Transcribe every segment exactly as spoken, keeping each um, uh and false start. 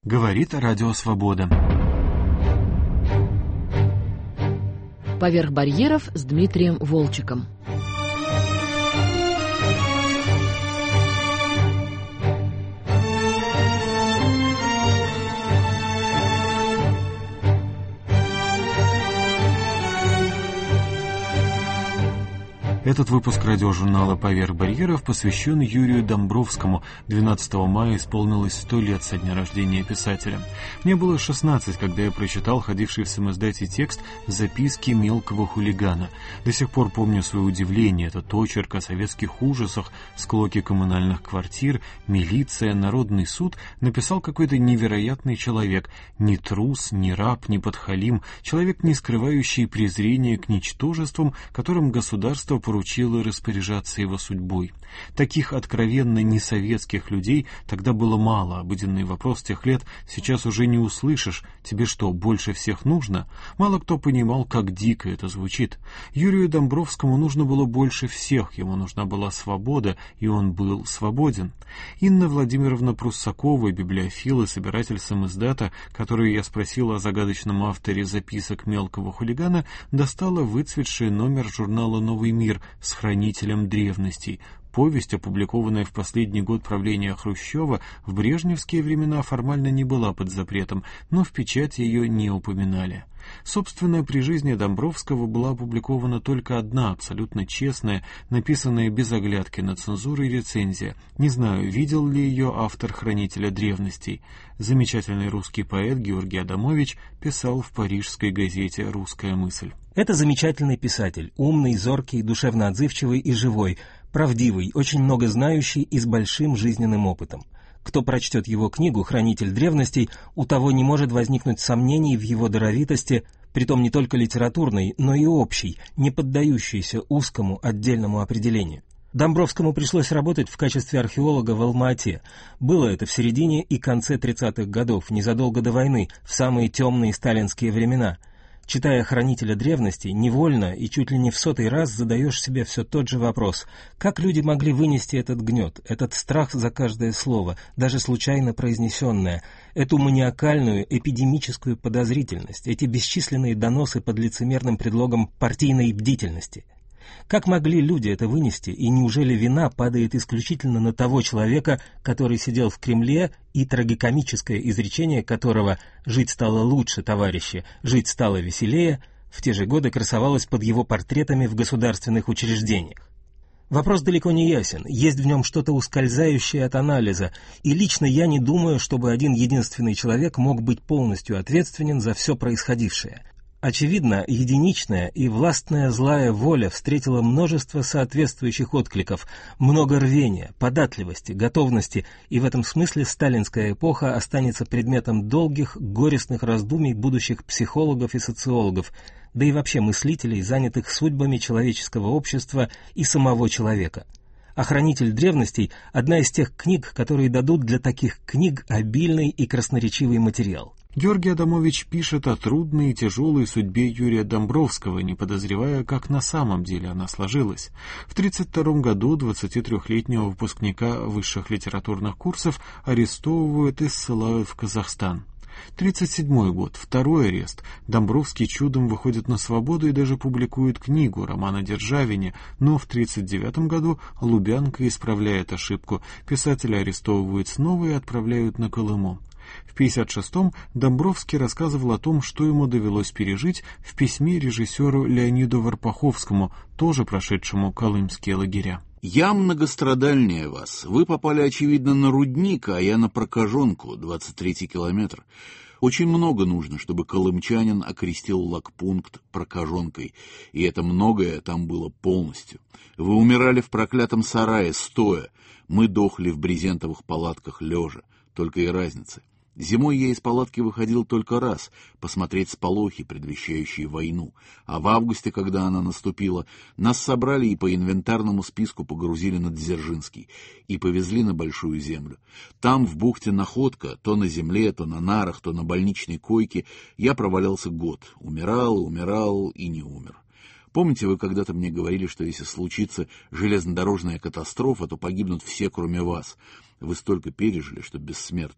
Говорит Радио Свобода. «Поверх барьеров» с Дмитрием Волчеком. Этот выпуск радиожурнала «Поверх барьеров» посвящен Юрию Домбровскому. двенадцатого мая исполнилось сто лет со дня рождения писателя. Мне было шестнадцать, когда я прочитал ходивший в самоиздате текст «Записки мелкого хулигана». До сих пор помню свое удивление. Это очерк о советских ужасах, склоки коммунальных квартир, милиция, народный суд написал какой-то невероятный человек. Ни трус, ни раб, ни подхалим. Человек, не скрывающий презрения к ничтожествам, которым государство поручила распоряжаться его судьбой. Таких откровенно несоветских людей тогда было мало. Обыденный вопрос тех лет сейчас уже не услышишь. Тебе что, больше всех нужно? Мало кто понимал, как дико это звучит. Юрию Домбровскому нужно было больше всех. Ему нужна была свобода, и он был свободен. Инна Владимировна Пруссакова, библиофил и собиратель самиздата, которую я спросил о загадочном авторе записок мелкого хулигана, достала выцветший номер журнала «Новый мир» с хранителем древностей. Повесть, опубликованная в последний год правления Хрущева, в брежневские времена формально не была под запретом, но в печати ее не упоминали. Собственно, при жизни Домбровского была опубликована только одна, абсолютно честная, написанная без оглядки на цензуру и рецензия. Не знаю, видел ли ее автор «Хранителя древностей». Замечательный русский поэт Георгий Адамович писал в парижской газете «Русская мысль». Это замечательный писатель, умный, зоркий, душевно отзывчивый и живой, правдивый, очень много знающий и с большим жизненным опытом. Кто прочтет его книгу «Хранитель древностей», у того не может возникнуть сомнений в его даровитости, притом не только литературной, но и общей, не поддающейся узкому отдельному определению. Домбровскому пришлось работать в качестве археолога в Алма-Ате. Было это в середине и конце тридцатых годов, незадолго до войны, в самые темные сталинские времена. Читая «Хранителя древностей», невольно и чуть ли не в сотый раз задаешь себе все тот же вопрос. Как люди могли вынести этот гнет, этот страх за каждое слово, даже случайно произнесенное, эту маниакальную, эпидемическую подозрительность, эти бесчисленные доносы под лицемерным предлогом партийной бдительности? Как могли люди это вынести, и неужели вина падает исключительно на того человека, который сидел в Кремле, и трагикомическое изречение которого «жить стало лучше, товарищи, жить стало веселее» в те же годы красовалось под его портретами в государственных учреждениях? Вопрос далеко не ясен, есть в нем что-то ускользающее от анализа, и лично я не думаю, чтобы один единственный человек мог быть полностью ответственен за все происходившее. Очевидно, единичная и властная злая воля встретила множество соответствующих откликов, много рвения, податливости, готовности, и в этом смысле сталинская эпоха останется предметом долгих, горестных раздумий будущих психологов и социологов, да и вообще мыслителей, занятых судьбами человеческого общества и самого человека. А «Хранитель древностей» — одна из тех книг, которые дадут для таких книг обильный и красноречивый материал. Георгий Адамович пишет о трудной и тяжелой судьбе Юрия Домбровского, не подозревая, как на самом деле она сложилась. В тридцать втором году двадцатитрёхлетнего выпускника высших литературных курсов арестовывают и ссылают в Казахстан. тридцать седьмой год, второй арест. Домбровский чудом выходит на свободу и даже публикует книгу, роман о Державине, но в тридцать девятом году Лубянка исправляет ошибку. Писателя арестовывают снова и отправляют на Колыму. В пятьдесят шестом Домбровский рассказывал о том, что ему довелось пережить в письме режиссеру Леониду Варпаховскому, тоже прошедшему колымские лагеря. «Я многострадальнее вас. Вы попали, очевидно, на рудник, а я на прокаженку, двадцать третий километр. Очень много нужно, чтобы колымчанин окрестил лагпункт прокаженкой, и это многое там было полностью. Вы умирали в проклятом сарае, стоя. Мы дохли в брезентовых палатках лежа, только и разницы. Зимой я из палатки выходил только раз, посмотреть сполохи, предвещающие войну, а в августе, когда она наступила, нас собрали и по инвентарному списку погрузили на Дзержинский и повезли на Большую Землю. Там, в бухте Находка, то на земле, то на нарах, то на больничной койке, я провалялся год, умирал, умирал и не умер. Помните, вы когда-то мне говорили, что если случится железнодорожная катастрофа, то погибнут все, кроме вас. Вы столько пережили, что бессмертны.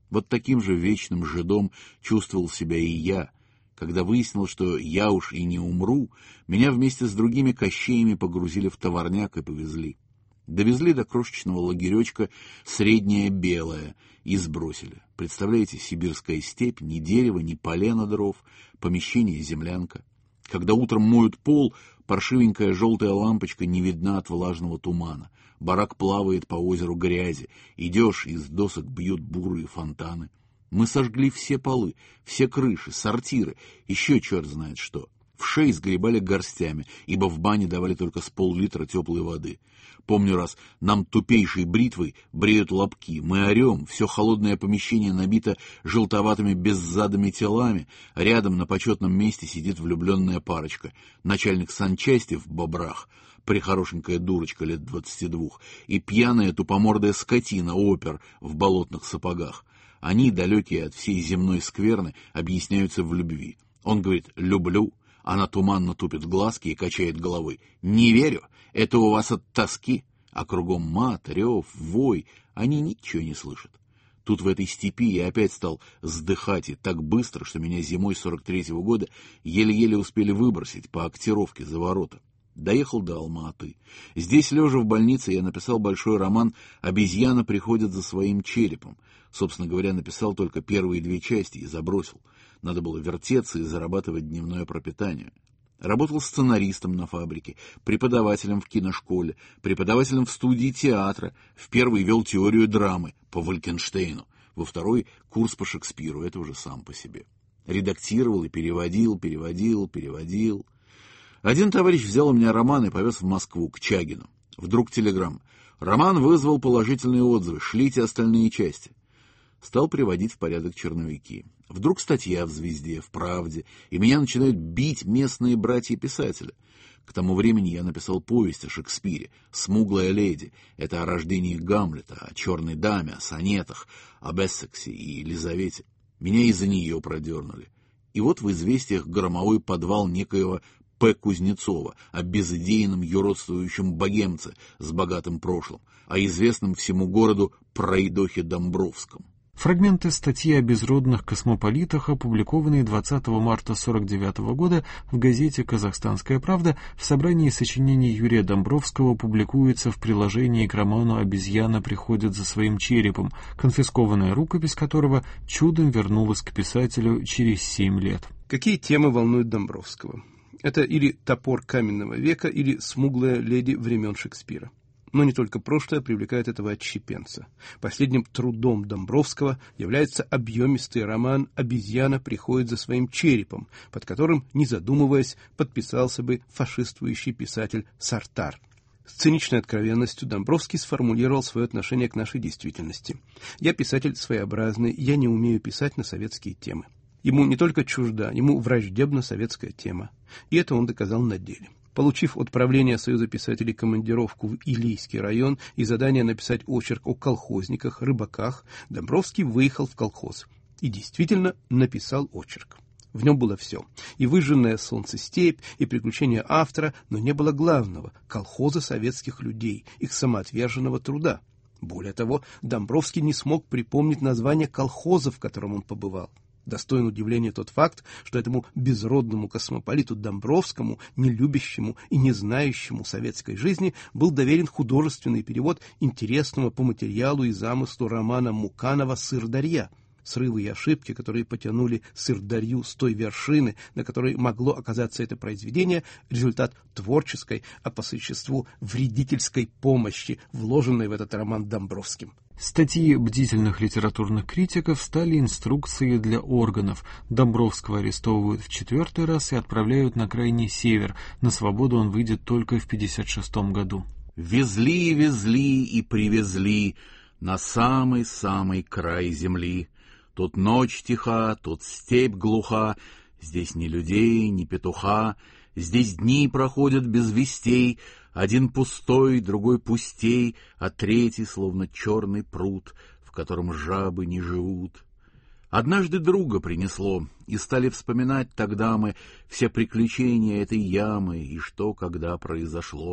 Вот таким же вечным жидом чувствовал себя и я. Когда выяснил, что я уж и не умру, меня вместе с другими кощеями погрузили в товарняк и повезли. Довезли до крошечного лагеречка Среднее Белое и сбросили. Представляете, сибирская степь, ни дерева, ни полена дров, помещение землянка. Когда утром моют пол, паршивенькая желтая лампочка не видна от влажного тумана. Барак плавает по озеру грязи. Идешь, из досок бьют бурые фонтаны. Мы сожгли все полы, все крыши, сортиры, еще черт знает что. В шеи сгребали горстями, ибо в бане давали только с пол-литра теплой воды. Помню раз, нам тупейшей бритвой бреют лобки, мы орем, все холодное помещение набито желтоватыми беззадыми телами, рядом на почетном месте сидит влюбленная парочка, начальник санчасти в бобрах, прихорошенькая дурочка лет двадцати двух, и пьяная тупомордая скотина опер в болотных сапогах. Они, далекие от всей земной скверны, объясняются в любви. Он говорит «люблю», она туманно тупит глазки и качает головой. «Не верю, это у вас от тоски». А кругом мат, рев, вой, они ничего не слышат. Тут в этой степи я опять стал сдыхать, и так быстро, что меня зимой сорок третьего года еле-еле успели выбросить по актировке за ворота. Доехал до Алма-Аты. Здесь, лежа в больнице, я написал большой роман «Обезьяна приходит за своим черепом». Собственно говоря, написал только первые две части и забросил. Надо было вертеться и зарабатывать дневное пропитание. Работал сценаристом на фабрике, преподавателем в киношколе, преподавателем в студии театра. В первый вел теорию драмы по Валькенштейну, во второй — курс по Шекспиру, это уже сам по себе. Редактировал и переводил, переводил, переводил. Один товарищ взял у меня роман и повез в Москву, к Чагину. Вдруг телеграмма. Роман вызвал положительные отзывы, шлите остальные части. Стал приводить в порядок черновики. Вдруг статья в «Звезде», в «Правде», и меня начинают бить местные братья-писатели. К тому времени я написал повесть о Шекспире «Смуглая леди». Это о рождении Гамлета, о черной даме, о сонетах, об Эссексе и Елизавете. Меня из-за нее продернули. И вот в «Известиях» громовой подвал некоего П. Кузнецова о безыдейном юродствующем богемце с богатым прошлым, о известном всему городу пройдохе Домбровском. Фрагменты статьи о безродных космополитах, опубликованные двадцатого марта сорок девятого года в газете «Казахстанская правда», в собрании сочинений Юрия Домбровского публикуются в приложении к роману «Обезьяна приходит за своим черепом», конфискованная рукопись которого чудом вернулась к писателю через семь лет. Какие темы волнуют Домбровского? Это или топор каменного века, или смуглая леди времен Шекспира. Но не только прошлое привлекает этого отщепенца. Последним трудом Домбровского является объемистый роман «Обезьяна приходит за своим черепом», под которым, не задумываясь, подписался бы фашистующий писатель Сартар. С циничной откровенностью Домбровский сформулировал свое отношение к нашей действительности. «Я писатель своеобразный, я не умею писать на советские темы». Ему не только чужда, ему враждебна советская тема. И это он доказал на деле. Получив от правления Союза писателей командировку в Илийский район и задание написать очерк о колхозниках, рыбаках, Домбровский выехал в колхоз и действительно написал очерк. В нем было все – и выжженная солнце степь, и приключения автора, но не было главного – колхоза советских людей, их самоотверженного труда. Более того, Домбровский не смог припомнить название колхоза, в котором он побывал. Достоин удивления тот факт, что этому безродному космополиту Домбровскому, не любящему и не знающему советской жизни, был доверен художественный перевод интересного по материалу и замыслу романа Муканова «Сырдарья». Срывы и ошибки, которые потянули Сырдарью с той вершины, на которой могло оказаться это произведение, результат творческой, а по существу вредительской помощи, вложенной в этот роман Домбровским. Статьи бдительных литературных критиков стали инструкцией для органов. Домбровского арестовывают в четвертый раз и отправляют на крайний север. На свободу он выйдет только в пятьдесят шестом году. «Везли, везли и привезли на самый-самый край земли. Тут ночь тиха, тут степь глуха, здесь ни людей, ни петуха, здесь дни проходят без вестей, один пустой, другой пустей, а третий словно черный пруд, в котором жабы не живут. Однажды друга принесло, и стали вспоминать тогда мы все приключения этой ямы и что когда произошло.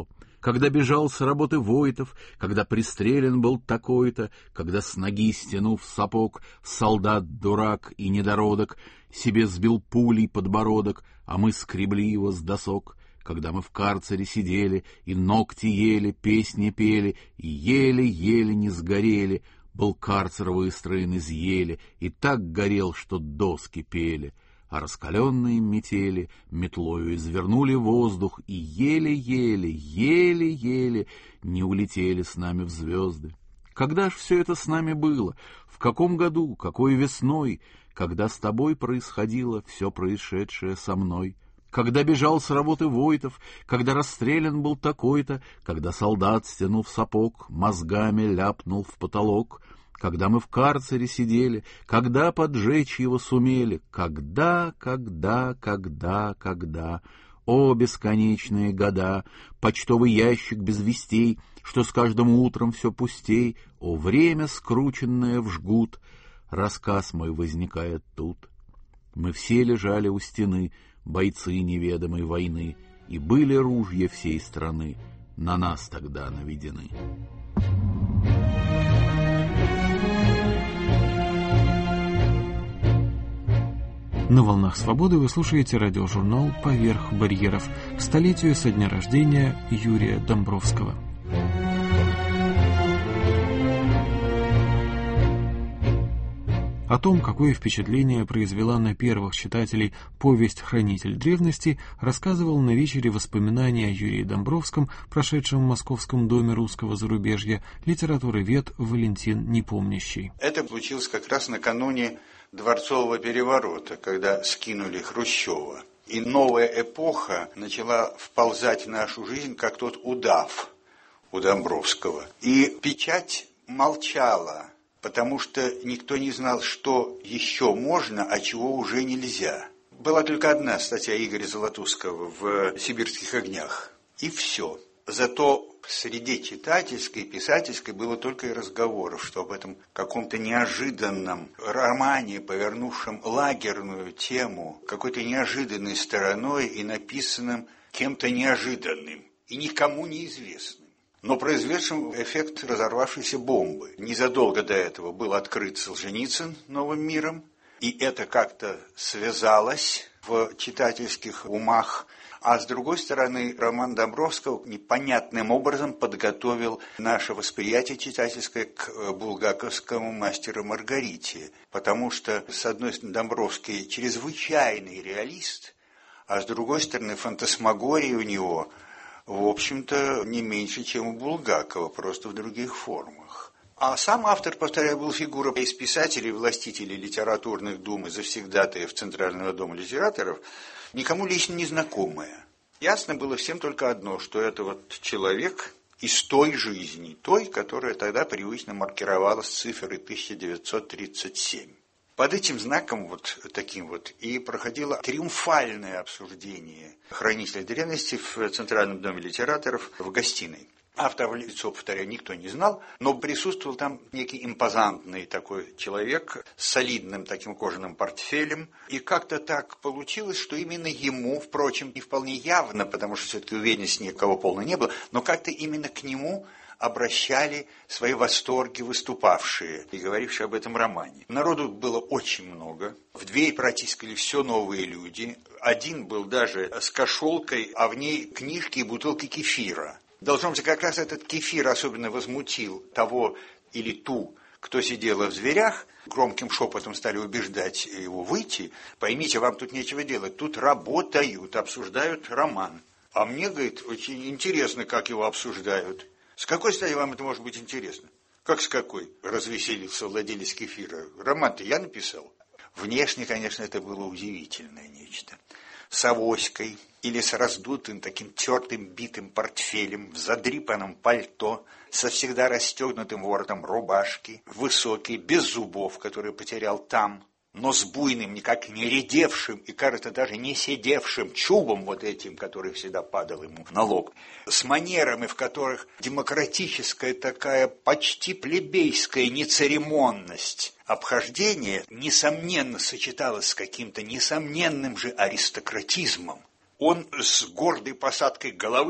когда бежал с работы Войтов, когда пристрелен был такой-то, когда с ноги стянув сапог, солдат-дурак и недородок себе сбил пулей подбородок, а мы скребли его с досок, когда мы в карцере сидели и ногти ели, песни пели, и еле-еле не сгорели, был карцер выстроен из ели, и так горел, что доски пели, а раскаленные метели метлою извернули воздух, и еле-еле, еле-еле не улетели с нами в звезды. Когда ж все это с нами было? В каком году? Какой весной? Когда с тобой происходило все происшедшее со мной? Когда бежал с работы Войтов, когда расстрелян был такой-то, когда солдат, стянув сапог, мозгами ляпнул в потолок, когда мы в карцере сидели, когда поджечь его сумели, когда, когда, когда, когда, о, бесконечные года, почтовый ящик без вестей, что с каждым утром все пустей, о, время, скрученное в жгут, рассказ мой возникает тут. Мы все лежали у стены, бойцы неведомой войны, и были ружья всей страны на нас тогда наведены. На «Волнах свободы» вы слушаете радиожурнал «Поверх барьеров» к столетию со дня рождения Юрия Домбровского. О том, какое впечатление произвела на первых читателей повесть «Хранитель древности», рассказывал на вечере воспоминания о Юрии Домбровском, прошедшем в Московском доме русского зарубежья, литературовед Валентин Непомнящий. Это случилось как раз накануне Дворцового переворота, когда скинули Хрущева. И новая эпоха начала вползать в нашу жизнь, как тот удав у Домбровского. И печать молчала, потому что никто не знал, что еще можно, а чего уже нельзя. Была только одна статья Игоря Золотуского в «Сибирских огнях». И все. Зато среди читательской и писательской было только и разговоров, что об этом каком-то неожиданном романе, повернувшем лагерную тему, какой-то неожиданной стороной и написанным кем-то неожиданным и никому неизвестным, но произведшим эффект разорвавшейся бомбы. Незадолго до этого был открыт Солженицын новым миром, и это как-то связалось в читательских умах. А с другой стороны, роман Домбровского непонятным образом подготовил наше восприятие читательское к булгаковскому «Мастеру и Маргарите». Потому что, с одной стороны, Домбровский чрезвычайный реалист, а с другой стороны, фантасмагория у него, в общем-то, не меньше, чем у Булгакова, просто в других формах. А сам автор, повторяю, был фигура из писателей, властителей литературных дум и завсегдатаев Центрального дома литераторов, никому лично не знакомая. Ясно было всем только одно, что это вот человек из той жизни, той, которая тогда привычно маркировалась цифрой тысяча девятьсот тридцать семь. Под этим знаком вот таким вот и проходило триумфальное обсуждение «Хранителя древности» в Центральном доме литераторов в гостиной. Автора лицо, повторяю, никто не знал, но присутствовал там некий импозантный такой человек с солидным таким кожаным портфелем. И как-то так получилось, что именно ему, впрочем, не вполне явно, потому что все-таки уверенности никого полно не было, но как-то именно к нему обращали свои восторги выступавшие и говорившие об этом романе. Народу было очень много, в дверь протискали все новые люди. Один был даже с кошелкой, а в ней книжки и бутылки кефира. Должно быть, как раз этот кефир особенно возмутил того или ту, кто сидела в зверях, громким шепотом стали убеждать его выйти. Поймите, вам тут нечего делать, тут работают, обсуждают роман. А мне, говорит, очень интересно, как его обсуждают. С какой стати вам это может быть интересно? Как с какой? Развеселился владелец кефира. Роман-то я написал. Внешне, конечно, это было удивительное нечто. С авоськой или с раздутым таким тертым битым портфелем, в задрипанном пальто, со всегда расстегнутым воротом рубашки, высокий, без зубов, который потерял там, но с буйным, никак не редевшим и, кажется, даже не сидевшим чубом вот этим, который всегда падал ему на лоб, с манерами, в которых демократическая такая почти плебейская нецеремонность обхождения, несомненно, сочеталась с каким-то несомненным же аристократизмом. Он с гордой посадкой головы,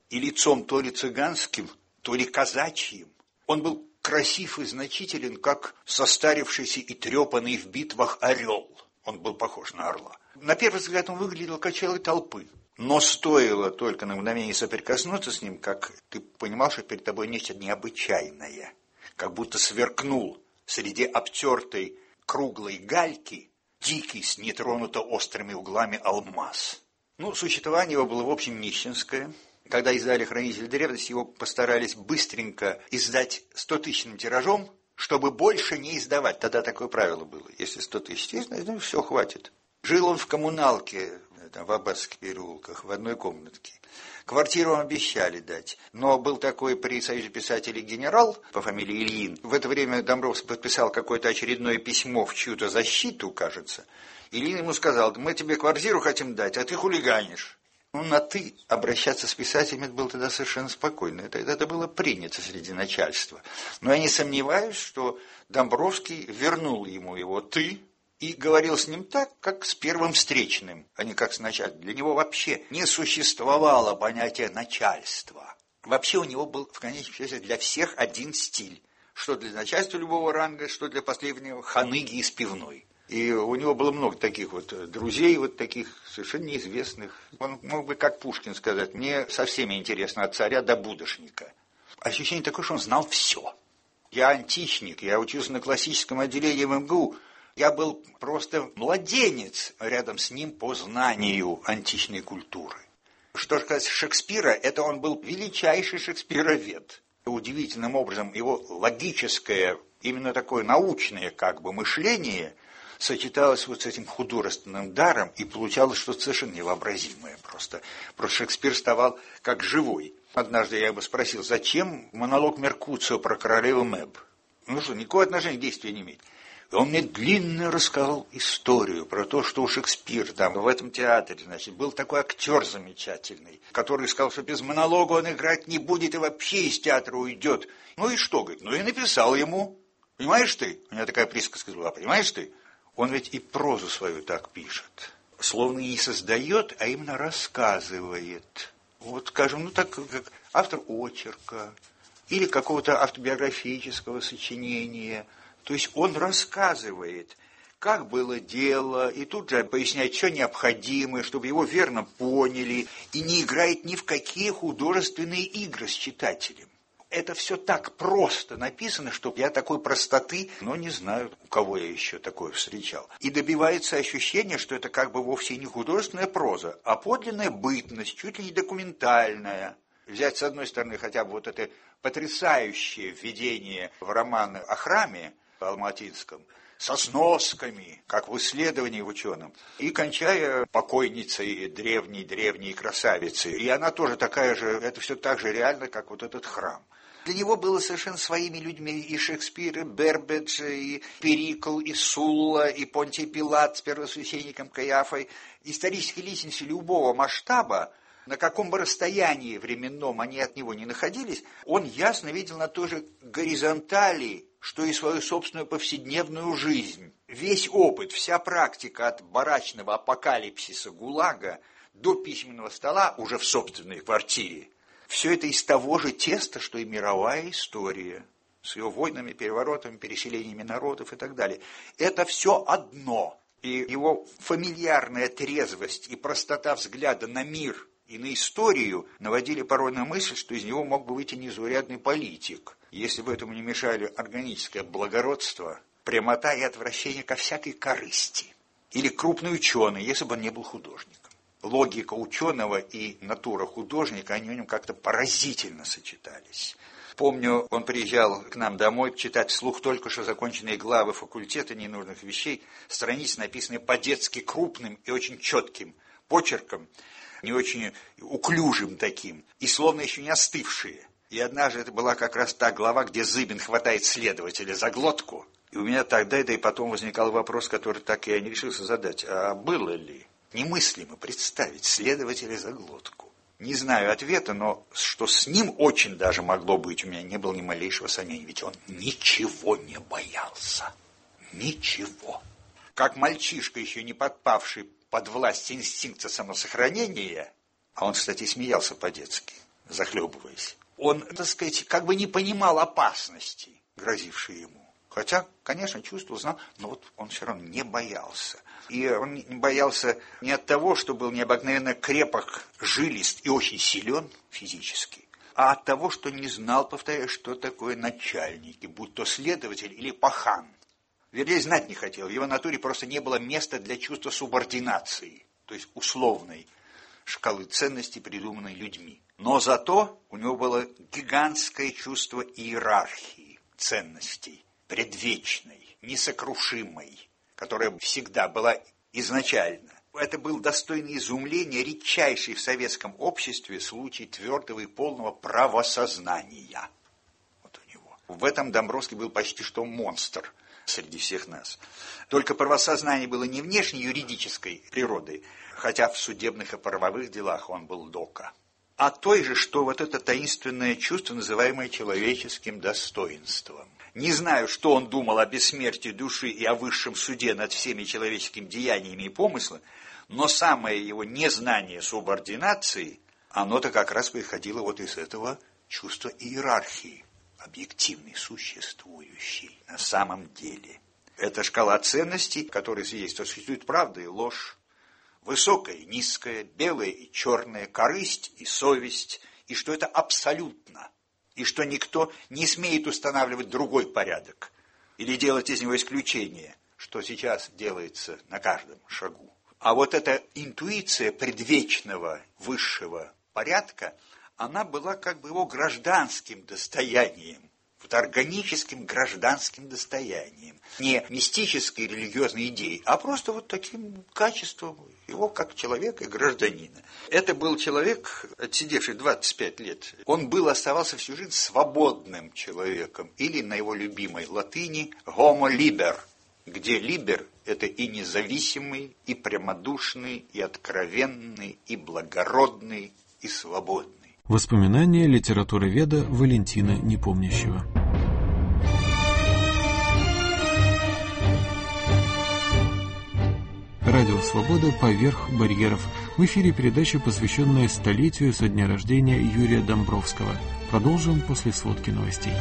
и лицом то ли цыганским, то ли казачьим. Он был красив и значителен, как состарившийся и трепанный в битвах орел. Он был похож на орла. На первый взгляд он выглядел как человек толпы. Но стоило только на мгновение соприкоснуться с ним, как ты понимал, что перед тобой нечто необычайное. Как будто сверкнул среди обтертой круглой гальки дикий с нетронуто острыми углами алмаз. Ну, существование его было, в общем, нищенское. Когда издали «Хранитель древности», его постарались быстренько издать стотысячным тиражом, чтобы больше не издавать. Тогда такое правило было. Если сто тысяч есть, ну, все, хватит. Жил он в коммуналке, там, в Аббатских переулках, в одной комнатке. Квартиру обещали дать. Но был такой при Союзе писателей генерал по фамилии Ильин. В это время Домбровский подписал какое-то очередное письмо в чью-то защиту, кажется. Ильин ему сказал: мы тебе квартиру хотим дать, а ты хулиганишь. Ну, на «ты» обращаться с писателями было тогда совершенно спокойно. Это, это было принято среди начальства. Но я не сомневаюсь, что Домбровский вернул ему его «ты» и говорил с ним так, как с первым встречным, а не как с начальством. Для него вообще не существовало понятия начальства. Вообще у него был, в конечном счете, для всех один стиль. Что для начальства любого ранга, что для последнего ханыги из пивной. И у него было много таких вот друзей, вот таких совершенно неизвестных. Он мог бы, как Пушкин, сказать: мне со всеми интересно, от царя до будошника. Ощущение такое, что он знал все. Я античник, я учился на классическом отделении в эм гэ у. Я был просто младенец рядом с ним по знанию античной культуры. Что же касается Шекспира, это он был величайший шекспировед. Удивительным образом его логическое, именно такое научное как бы мышление сочеталось вот с этим художественным даром, и получалось что-то совершенно невообразимое просто. Просто Шекспир вставал как живой. Однажды я его спросил: зачем монолог Меркуцио про королеву Мэб? Ну что, никакого отношения к действию не имеет. И он мне длинно рассказал историю про то, что у Шекспира там в этом театре, значит, был такой актер замечательный, который сказал, что без монолога он играть не будет и вообще из театра уйдет. Ну и что, говорит, ну и написал ему. Понимаешь ты? У меня такая присказка была, понимаешь ты? Он ведь и прозу свою так пишет. Словно не создает, а именно рассказывает. Вот, скажем, ну так, как автор очерка или какого-то автобиографического сочинения. То есть он рассказывает, как было дело, и тут же поясняет, что необходимо, чтобы его верно поняли, и не играет ни в какие художественные игры с читателем. Это все так просто написано, что я такой простоты, но не знаю, у кого я еще такое встречал. И добивается ощущения, что это как бы вовсе не художественная проза, а подлинная бытность, чуть ли не документальная. Взять, с одной стороны, хотя бы вот это потрясающее введение в роман о храме алматинском, со сносками, как в исследовании в ученом, и кончая покойницей древней-древней красавицы. И она тоже такая же, это все так же реально, как вот этот храм. Для него было совершенно своими людьми и Шекспир, и Бербедж, и Перикл, и Сулла, и Понтий Пилат с первосвященником Каиафой. Исторические личности любого масштаба, на каком бы расстоянии временном они от него не находились, он ясно видел на той же горизонтали, что и свою собственную повседневную жизнь. Весь опыт, вся практика от барачного апокалипсиса ГУЛАГа до письменного стола уже в собственной квартире. Все это из того же теста, что и мировая история, с ее войнами, переворотами, переселениями народов и так далее. Это все одно. И его фамильярная трезвость и простота взгляда на мир и на историю наводили порой на мысль, что из него мог бы выйти незаурядный политик, если бы этому не мешали органическое благородство, прямота и отвращение ко всякой корысти. Или крупный ученый, если бы он не был художником. Логика ученого и натура художника, они в нем как-то поразительно сочетались. Помню, он приезжал к нам домой читать вслух только что законченные главы факультета ненужных вещей, страницы, написанные по-детски крупным и очень четким почерком, не очень уклюжим таким, и словно еще не остывшие. И однажды это была как раз та глава, где Зыбин хватает следователя за глотку. И у меня тогда, да и потом возникал вопрос, который так и я не решился задать. А было ли немыслимо представить следователя за глотку? Не знаю ответа, но что с ним очень даже могло быть, у меня не было ни малейшего сомнения. Ведь он ничего не боялся. Ничего. Как мальчишка, еще не подпавший под власть инстинкта самосохранения, а он, кстати, смеялся по-детски. захлебываясь. Он, так сказать, как бы не понимал опасности, грозившей ему. Хотя, конечно, чувствовал, знал, но вот он все равно не боялся. И он не боялся не от того, что был необыкновенно крепок, жилист и очень силен физически, а от того, что не знал, повторяю, что такое начальники, будь то следователь или пахан. Вернее, знать не хотел. В его натуре просто не было места для чувства субординации, то есть условной шкалы ценностей, придуманной людьми. Но зато у него было гигантское чувство иерархии ценностей, предвечной, несокрушимой, которая всегда была изначально. Это был достойный изумления, редчайший в советском обществе случай твердого и полного правосознания. Вот у него. В этом Домбровский был почти что монстр среди всех нас. Только правосознание было не внешней юридической природой, хотя в судебных и правовых делах он был дока, а той же, что вот это таинственное чувство, называемое человеческим достоинством. Не знаю, что он думал о бессмертии души и о высшем суде над всеми человеческими деяниями и помыслами, но самое его незнание субординации, оно-то как раз приходило вот из этого чувства иерархии, объективной, существующей на самом деле. Это шкала ценностей, которая свидетельствует, что существует правда и ложь, высокое и низкое, белое и черное, корысть и совесть, и что это абсолютно, и что никто не смеет устанавливать другой порядок или делать из него исключение, что сейчас делается на каждом шагу. А вот эта интуиция предвечного высшего порядка, она была как бы его гражданским достоянием, вот органическим гражданским достоянием. Не мистической религиозной идеей, а просто вот таким качеством его как человека и гражданина. Это был человек, отсидевший двадцать пять лет. Он был, оставался всю жизнь свободным человеком, или на его любимой латыни «homo liber», где «liber» — это и независимый, и прямодушный, и откровенный, и благородный, и свободный. Воспоминания литературоведа Валентина Непомнящего. Радио «Свобода. Поверх барьеров». В эфире передача, посвященная столетию со дня рождения Юрия Домбровского. Продолжим после сводки новостей.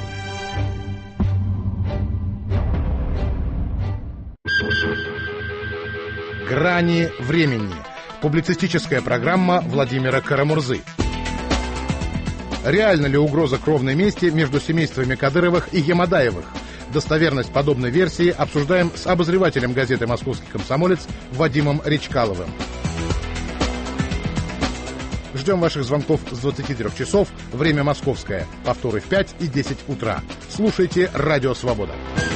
«Грани времени». Публицистическая программа Владимира Карамурзы. Реальна ли угроза кровной мести между семействами Кадыровых и Ямадаевых? Достоверность подобной версии обсуждаем с обозревателем газеты «Московский комсомолец» Вадимом Речкаловым. Ждем ваших звонков с двадцати трёх часов, время московское, повторы в пять и десять утра. Слушайте «Радио Свобода».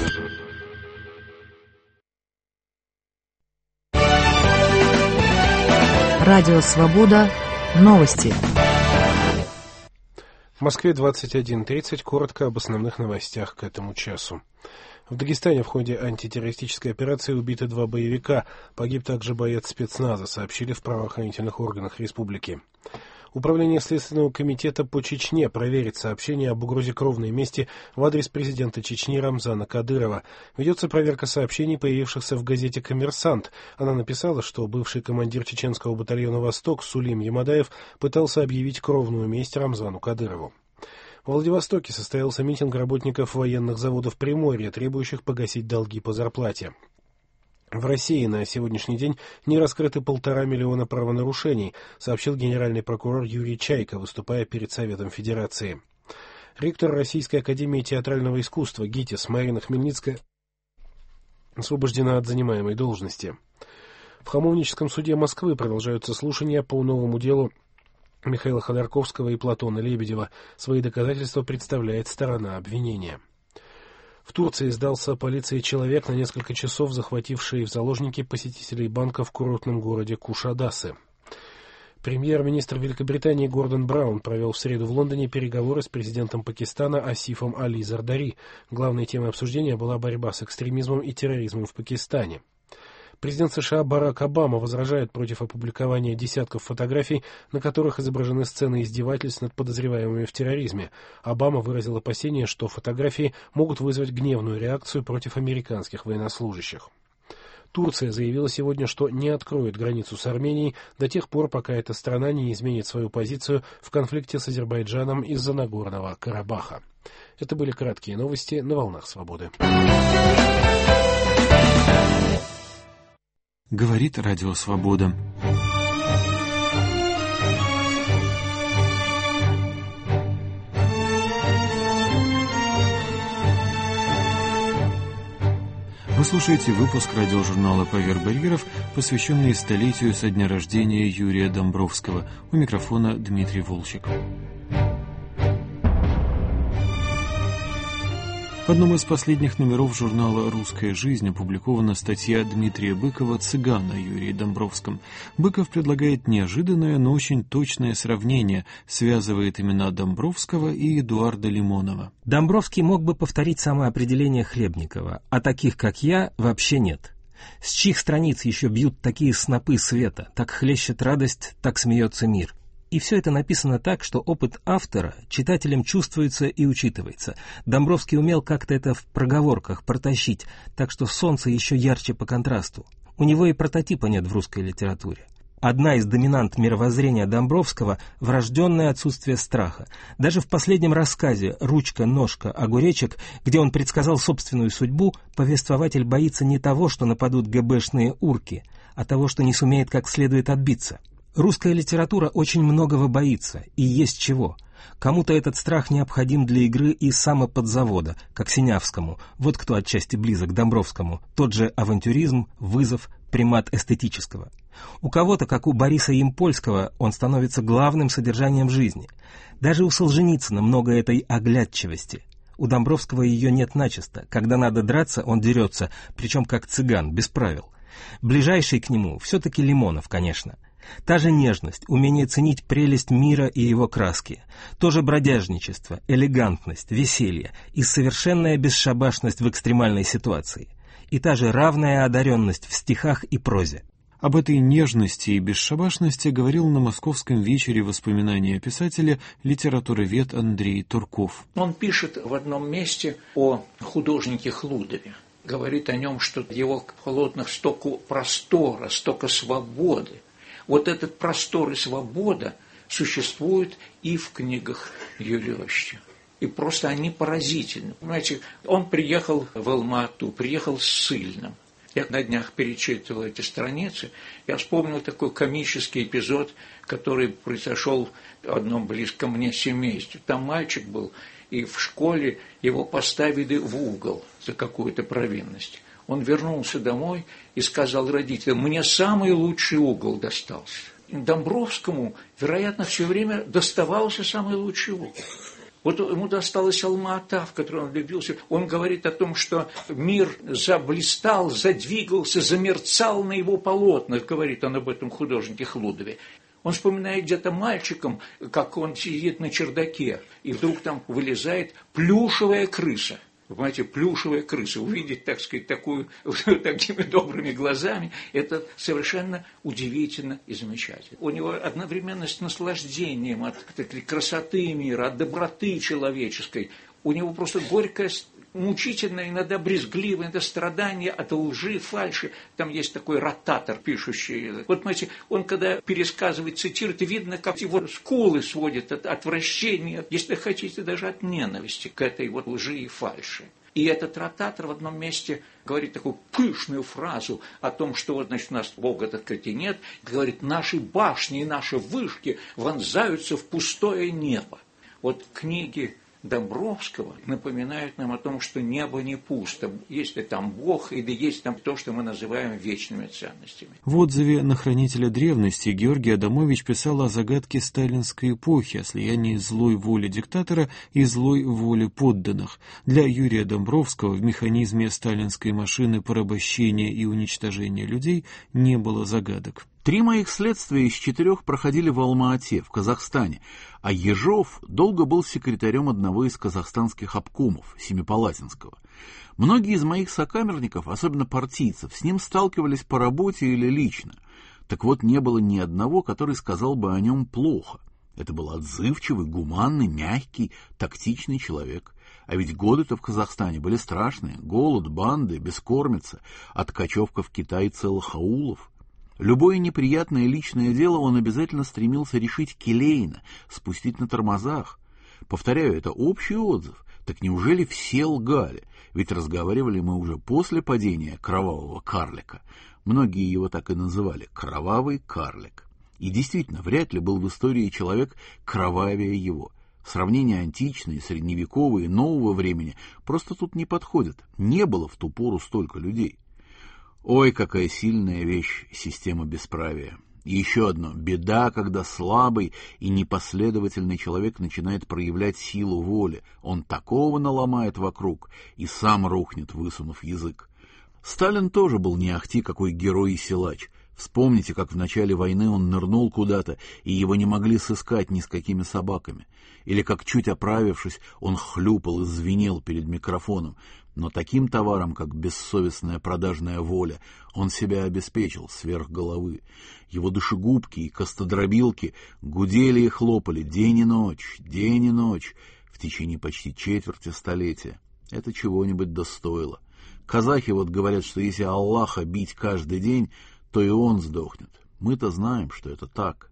Радио Свобода. Новости. В Москве двадцать один тридцать. Коротко об основных новостях к этому часу. В Дагестане в ходе антитеррористической операции убиты два боевика. Погиб также боец спецназа, сообщили в правоохранительных органах республики. Управление Следственного комитета по Чечне проверит сообщение об угрозе кровной мести в адрес президента Чечни Рамзана Кадырова. Ведется проверка сообщений, появившихся в газете «Коммерсант». Она написала, что бывший командир чеченского батальона «Восток» Сулим Ямадаев пытался объявить кровную месть Рамзану Кадырову. В Владивостоке состоялся митинг работников военных заводов Приморья, требующих погасить долги по зарплате. В России на сегодняшний день не раскрыты полтора миллиона правонарушений, сообщил генеральный прокурор Юрий Чайка, выступая перед Советом Федерации. Ректор Российской академии театрального искусства ГИТИС Марина Хмельницкая освобождена от занимаемой должности. В Хамовническом суде Москвы продолжаются слушания по новому делу Михаила Ходорковского и Платона Лебедева. Свои доказательства представляет сторона обвинения. В Турции сдался полиции человек, на несколько часов захвативший в заложники посетителей банка в курортном городе Кушадасы. Премьер-министр Великобритании Гордон Браун провел в среду в Лондоне переговоры с президентом Пакистана Асифом Али Зардари. Главной темой обсуждения была борьба с экстремизмом и терроризмом в Пакистане. Президент США Барак Обама возражает против опубликования десятков фотографий, на которых изображены сцены издевательств над подозреваемыми в терроризме. Обама выразил опасение, что фотографии могут вызвать гневную реакцию против американских военнослужащих. Турция заявила сегодня, что не откроет границу с Арменией до тех пор, пока эта страна не изменит свою позицию в конфликте с Азербайджаном из-за Нагорного Карабаха. Это были краткие новости на «Волнах Свободы». Говорит Радио Свобода. Вы слушаете выпуск радиожурнала «Поверх барьеров», посвященный столетию со дня рождения Юрия Домбровского. У микрофона Дмитрий Волчек. В одном из последних номеров журнала «Русская жизнь» опубликована статья Дмитрия Быкова «Цыган» о Юрии Домбровском. Быков предлагает неожиданное, но очень точное сравнение, связывает имена Домбровского и Эдуарда Лимонова. Домбровский мог бы повторить самоопределение Хлебникова, а таких, как я, вообще нет. С чьих страниц еще бьют такие снопы света, так хлещет радость, так смеется мир? И все это написано так, что опыт автора читателям чувствуется и учитывается. Домбровский умел как-то это в проговорках протащить, так что солнце еще ярче по контрасту. У него и прототипа нет в русской литературе. Одна из доминант мировоззрения Домбровского – врожденное отсутствие страха. Даже в последнем рассказе «Ручка, ножка, огуречек», где он предсказал собственную судьбу, повествователь боится не того, что нападут ГБшные урки, а того, что не сумеет как следует отбиться. Русская литература очень многого боится, и есть чего. Кому-то этот страх необходим для игры и самоподзавода, как Синявскому, вот кто отчасти близок к Домбровскому, тот же авантюризм, вызов, примат эстетического. У кого-то, как у Бориса Ямпольского, он становится главным содержанием жизни. Даже у Солженицына много этой оглядчивости. У Домбровского ее нет начисто. Когда надо драться, он дерется, причем как цыган, без правил. Ближайший к нему все-таки Лимонов, конечно. Та же нежность, умение ценить прелесть мира и его краски, то же бродяжничество, элегантность, веселье и совершенная бесшабашность в экстремальной ситуации, и та же равная одаренность в стихах и прозе. Об этой нежности и бесшабашности говорил на московском вечере воспоминания писателя литературовед Андрей Турков. Он пишет в одном месте о художнике Хлудове. Говорит о нем, что в его полотнах столько простора, столько свободы. Вот этот простор и свобода существуют и в книгах Юрия Иосифовича. И просто они поразительны. Понимаете, он приехал в Алма-Ату, приехал с Сыльным. Я на днях перечитывал эти страницы, я вспомнил такой комический эпизод, который произошел в одном близком мне семействе. Там мальчик был, и в школе его поставили в угол за какую-то провинность. Он вернулся домой и сказал родителям: «Мне самый лучший угол достался». Домбровскому, вероятно, все время доставался самый лучший угол. Вот ему досталась Алма-Ата, в которой он влюбился. Он говорит о том, что мир заблистал, задвигался, замерцал на его полотнах, говорит он об этом художнике Хлудове. Он вспоминает где-то мальчиком, как он сидит на чердаке, и вдруг там вылезает плюшевая крыса. Вы понимаете, плюшевая крыса, увидеть, так сказать, такую, такими добрыми глазами, это совершенно удивительно и замечательно. У него одновременно с наслаждением от этой красоты мира, от доброты человеческой, у него просто горькая, мучительное, иногда брезгливое, иногда страдание от лжи, фальши. Там есть такой ротатор, пишущий. Вот, понимаете, он, когда пересказывает, цитирует, видно, как его скулы сводят от отвращения, если хотите, даже от ненависти к этой вот лжи и фальши. И этот ротатор в одном месте говорит такую пышную фразу о том, что вот, значит, у нас Бога, так сказать, и нет. Говорит: наши башни и наши вышки вонзаются в пустое небо. Вот книги Домбровского напоминают нам о том, что небо не пусто, есть ли там Бог или есть там то, что мы называем вечными ценностями. В отзыве на хранителя древности Георгий Адамович писал о загадке сталинской эпохи, о слиянии злой воли диктатора и злой воли подданных. Для Юрия Домбровского в механизме сталинской машины порабощения и уничтожения людей не было загадок. Три моих следствия из четырех проходили в Алма-Ате, в Казахстане, а Ежов долго был секретарем одного из казахстанских обкомов, Семипалатинского. Многие из моих сокамерников, особенно партийцев, с ним сталкивались по работе или лично. Так вот, не было ни одного, который сказал бы о нем плохо. Это был отзывчивый, гуманный, мягкий, тактичный человек. А ведь годы-то в Казахстане были страшные. Голод, банды, бескормица, откачевка в Китай целых аулов. Любое неприятное личное дело он обязательно стремился решить келейно, спустить на тормозах. Повторяю, это общий отзыв. Так неужели все лгали? Ведь разговаривали мы уже после падения кровавого карлика. Многие его так и называли — кровавый карлик. И действительно, вряд ли был в истории человек кровавее его. Сравнения античные, средневековые, нового времени просто тут не подходят. Не было в ту пору столько людей. Ой, какая сильная вещь система бесправия. И еще одно. Беда, когда слабый и непоследовательный человек начинает проявлять силу воли. Он такого наломает вокруг и сам рухнет, высунув язык. Сталин тоже был не ахти какой герой и силач. Вспомните, как в начале войны он нырнул куда-то, и его не могли сыскать ни с какими собаками. Или как, чуть оправившись, он хлюпал и звенел перед микрофоном. Но таким товаром, как бессовестная продажная воля, он себя обеспечил сверх головы. Его душегубки и костодробилки гудели и хлопали день и ночь, день и ночь, в течение почти четверти столетия. Это чего-нибудь достоило. Казахи вот говорят, что если Аллаха бить каждый день, то и он сдохнет. Мы-то знаем, что это так.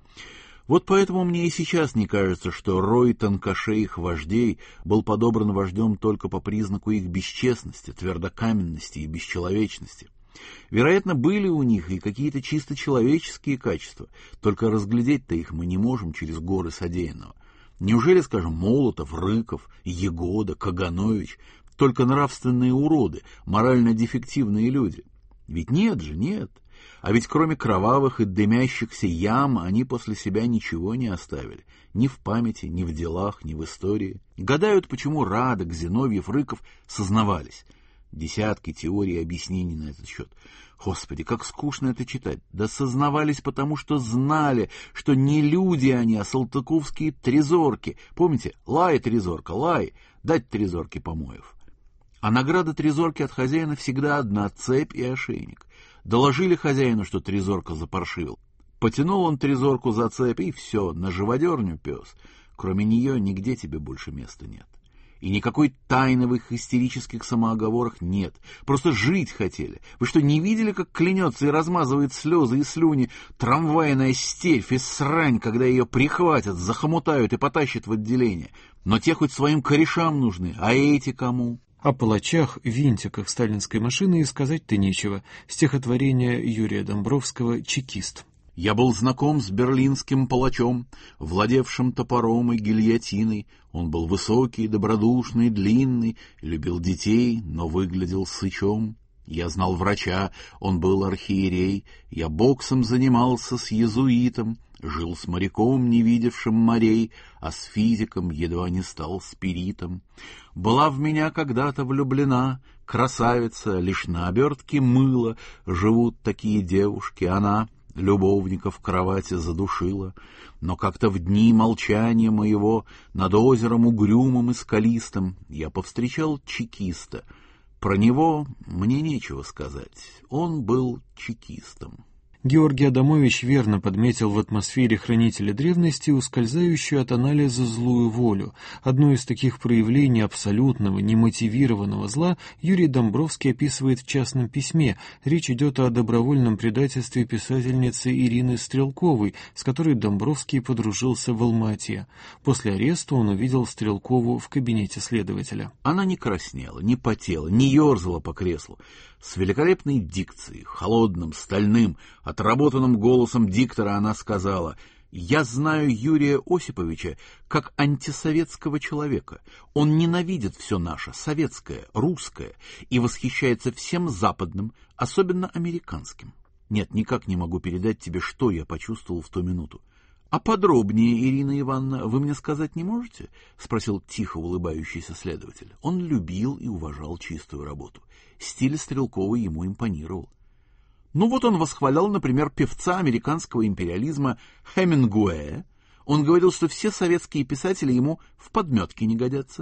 Вот поэтому мне и сейчас не кажется, что рой тонкошеих вождей был подобран вождем только по признаку их бесчестности, твердокаменности и бесчеловечности. Вероятно, были у них и какие-то чисто человеческие качества, только разглядеть-то их мы не можем через горы содеянного. Неужели, скажем, Молотов, Рыков, Егода, Каганович — только нравственные уроды, морально дефективные люди? Ведь нет же, нет. А ведь кроме кровавых и дымящихся ям они после себя ничего не оставили. Ни в памяти, ни в делах, ни в истории. Гадают, почему Радок, Зиновьев, Рыков сознавались. Десятки теорий и объяснений на этот счет. Господи, как скучно это читать. Да сознавались, потому что знали, что не люди они, а салтыковские трезорки. Помните? Лай, трезорка, лай, дать трезорке помоев. А награда трезорки от хозяина всегда одна — цепь и ошейник. Доложили хозяину, что трезорка запаршивил. Потянул он трезорку за цепь, и все, на живодерню, пес. Кроме нее нигде тебе больше места нет. И никакой тайны в их истерических самооговорах нет. Просто жить хотели. Вы что, не видели, как клянется и размазывает слезы и слюни трамвайная стервь и срань, когда ее прихватят, захомутают и потащат в отделение? Но те хоть своим корешам нужны, а эти кому? О палачах, винтиках сталинской машины и сказать-то нечего. Стихотворение Юрия Домбровского «Чекист». Я был знаком с берлинским палачом, владевшим топором и гильотиной. Он был высокий, добродушный, длинный, любил детей, но выглядел сычом. Я знал врача, он был архиерей. Я боксом занимался с иезуитом, жил с моряком, не видевшим морей, а с физиком едва не стал спиритом. Была в меня когда-то влюблена красавица, лишь на обертке мыла живут такие девушки, она любовника в кровати задушила. Но как-то в дни молчания моего над озером угрюмым и скалистым я повстречал чекиста. Про него мне нечего сказать, он был чекистом. Георгий Адамович верно подметил в атмосфере хранителя древности ускользающую от анализа злую волю. Одно из таких проявлений абсолютного, немотивированного зла Юрий Домбровский описывает в частном письме. Речь идет о добровольном предательстве писательницы Ирины Стрелковой, с которой Домбровский подружился в Алма-Ате. После ареста он увидел Стрелкову в кабинете следователя. Она не краснела, не потела, не ерзала по креслу. С великолепной дикцией, холодным, стальным, отработанным голосом диктора она сказала: «Я знаю Юрия Осиповича как антисоветского человека. Он ненавидит все наше, советское, русское, и восхищается всем западным, особенно американским. Нет, никак не могу передать тебе, что я почувствовал в ту минуту. А подробнее, Ирина Ивановна, вы мне сказать не можете?» — спросил тихо улыбающийся следователь. Он любил и уважал чистую работу. Стиль Стрелковой ему импонировал. Ну вот он восхвалял, например, певца американского империализма Хемингуэя. Он говорил, что все советские писатели ему в подметке не годятся.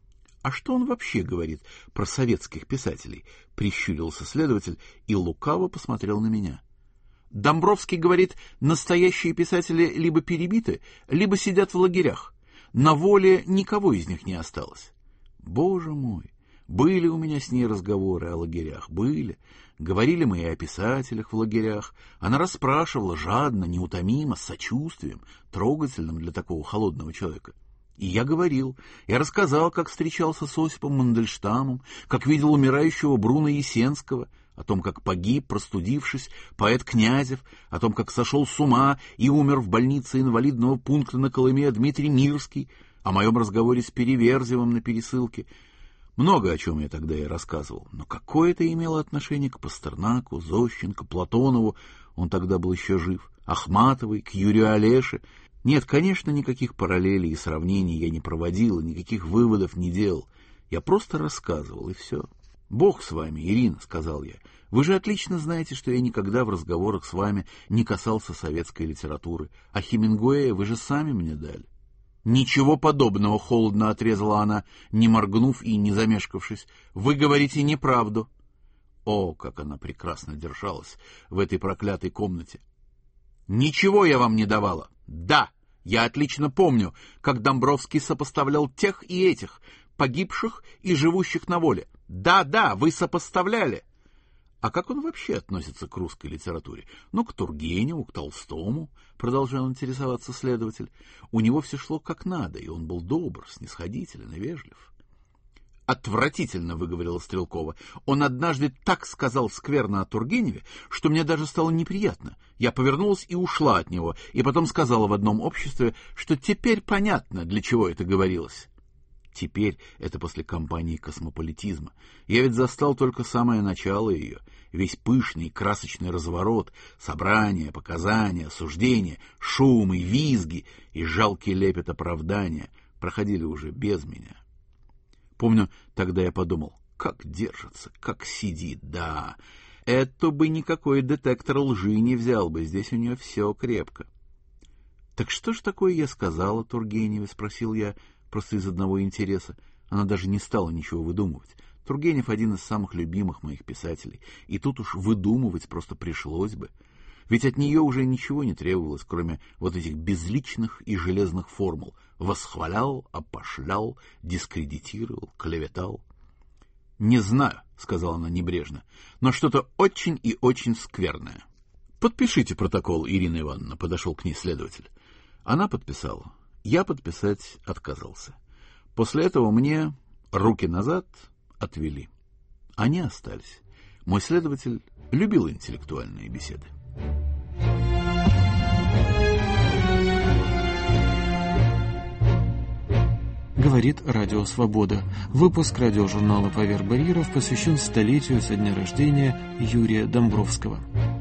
«А что он вообще говорит про советских писателей?» — прищурился следователь и лукаво посмотрел на меня. Домбровский говорит, настоящие писатели либо перебиты, либо сидят в лагерях. На воле никого из них не осталось. Боже мой, были у меня с ней разговоры о лагерях, были. Говорили мы и о писателях в лагерях. Она расспрашивала жадно, неутомимо, с сочувствием, трогательным для такого холодного человека. И я говорил, я рассказал, как встречался с Осипом Мандельштамом, как видел умирающего Бруно Ясенского, о том, как погиб, простудившись, поэт Князев, о том, как сошел с ума и умер в больнице инвалидного пункта на Колыме Дмитрий Мирский, о моем разговоре с Переверзевым на пересылке. Много о чем я тогда и рассказывал, но какое это имело отношение к Пастернаку, Зощенко, Платонову, он тогда был еще жив, Ахматовой, к Юрию Олеше. Нет, конечно, никаких параллелей и сравнений я не проводил, и никаких выводов не делал. Я просто рассказывал, и все. «Бог с вами, Ирина», — сказал я. «Вы же отлично знаете, что я никогда в разговорах с вами не касался советской литературы, а Хемингуэя вы же сами мне дали». «Ничего подобного», — холодно отрезала она, не моргнув и не замешкавшись. «Вы говорите неправду». О, как она прекрасно держалась в этой проклятой комнате. «Ничего я вам не давала. Да, я отлично помню, как Домбровский сопоставлял тех и этих, погибших и живущих на воле. Да-да, вы сопоставляли». А как он вообще относится к русской литературе? Ну, к Тургеневу, к Толстому, продолжал интересоваться следователь. У него все шло как надо, и он был добр, снисходителен и вежлив. «Отвратительно», — выговорила Стрелкова. «Он однажды так сказал скверно о Тургеневе, что мне даже стало неприятно. Я повернулась и ушла от него, и потом сказала в одном обществе, что теперь понятно, для чего это говорилось». Теперь это после кампании космополитизма. Я ведь застал только самое начало ее. Весь пышный красочный разворот, собрания, показания, осуждения, шум и визги и жалкий лепет оправдания проходили уже без меня. Помню, тогда я подумал, как держится, как сидит, да. Это бы никакой детектор лжи не взял бы, здесь у нее все крепко. «Так что ж такое я сказала Тургеневе?» — спросил я, просто из одного интереса. Она даже не стала ничего выдумывать. Тургенев один из самых любимых моих писателей, и тут уж выдумывать просто пришлось бы. Ведь от нее уже ничего не требовалось, кроме вот этих безличных и железных формул. Восхвалял, опошлял, дискредитировал, клеветал. «Не знаю», — сказала она небрежно, — «но что-то очень и очень скверное». «Подпишите протокол, Ирина Ивановна», — подошел к ней следователь. Она подписала. Я подписать отказался. После этого мне руки назад отвели. Они остались. Мой следователь любил интеллектуальные беседы. Говорит Радио Свобода. Выпуск радиожурнала «Поверх барьеров» посвящен столетию со дня рождения Юрия Домбровского.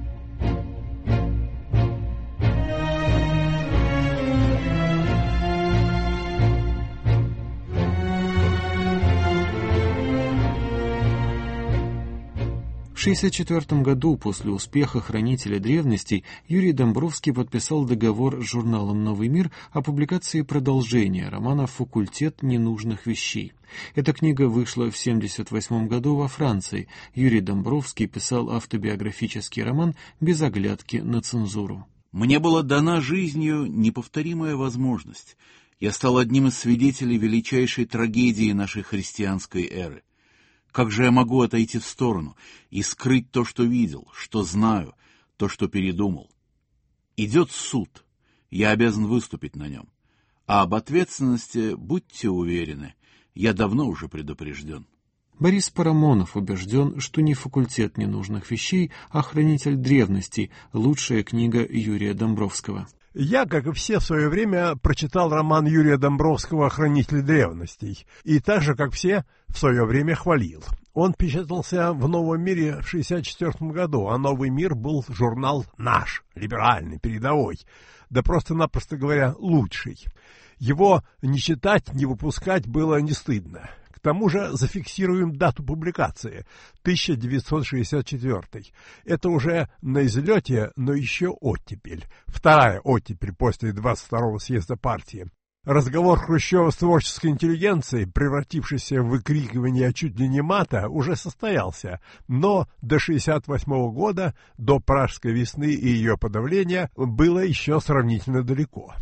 В шестьдесят четвёртом году, после успеха «Хранителя древностей», Юрий Домбровский подписал договор с журналом «Новый мир» о публикации продолжения романа «Факультет ненужных вещей». Эта книга вышла в семьдесят восьмом году во Франции. Юрий Домбровский писал автобиографический роман без оглядки на цензуру. «Мне была дана жизнью неповторимая возможность. Я стал одним из свидетелей величайшей трагедии нашей христианской эры. Как же я могу отойти в сторону и скрыть то, что видел, что знаю, то, что передумал? Идет суд, я обязан выступить на нем. А об ответственности будьте уверены, я давно уже предупрежден». Борис Парамонов убежден, что не «Факультет ненужных вещей», а «Хранитель древностей» — лучшая книга Юрия Домбровского. Я, как и все, в свое время прочитал роман Юрия Домбровского «Хранитель древностей», и так же, как все, в свое время хвалил. Он печатался в «Новом мире» в шестьдесят четвёртом году, а «Новый мир» был журнал наш, либеральный, передовой, да просто-напросто говоря, лучший. Его не читать, не выпускать было не стыдно. К тому же зафиксируем дату публикации — тысяча девятьсот шестьдесят четвёртый. Это уже на излете, но еще оттепель. Вторая оттепель после двадцать второго съезда партии. Разговор Хрущева с творческой интеллигенцией, превратившийся в выкрикивание чуть ли не мата, уже состоялся, но до шестьдесят восьмого года, до Пражской весны и ее подавления, было еще сравнительно далеко.